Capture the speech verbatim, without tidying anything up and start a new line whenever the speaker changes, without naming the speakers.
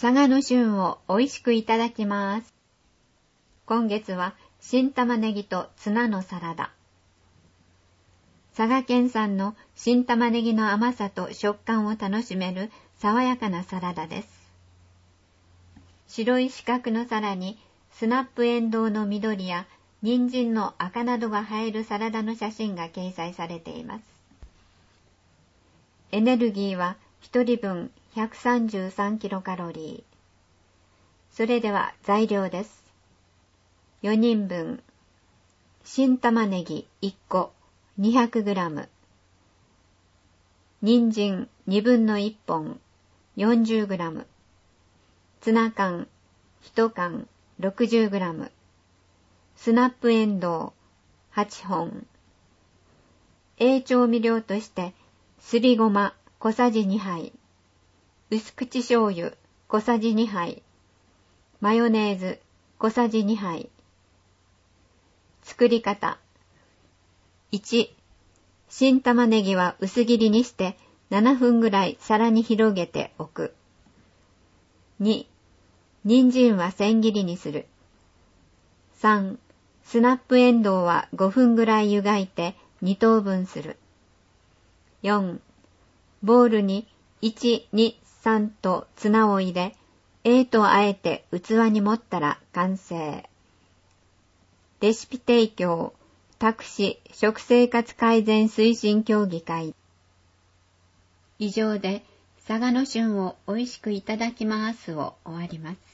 佐賀の旬を美味しくいただきます。今月は新玉ねぎとツナのサラダ。佐賀県産の新玉ねぎの甘さと食感を楽しめる爽やかなサラダです。白い四角の皿にスナップエンドウの緑や人参の赤などが映えるサラダの写真が掲載されています。エネルギーはひとりぶんひゃくさんじゅうさんキロカロリー。それでは材料です。よにんぶん。新玉ねぎいっこ にひゃくグラム。人参にぶんのいっぽん よんじゅうグラム。ツナ缶いちかん ろくじゅうグラム。スナップエンドウはっぽん。A調味料としてすりごま小さじにはい。薄口醤油小さじにはい。マヨネーズ小さじにはい。作り方。いち. 新玉ねぎは薄切りにしてななふんぐらい皿に広げておく。に. 人参は千切りにする。さん. スナップエンドウはごふんぐらい湯がいてにとうぶんする。よん. ボウルにいち、に、さんとツナを入れ、A とあえて器に盛ったら完成。レシピ提供、宅市食生活改善推進協議会。以上で、佐賀の旬を美味しくいただきますを終わります。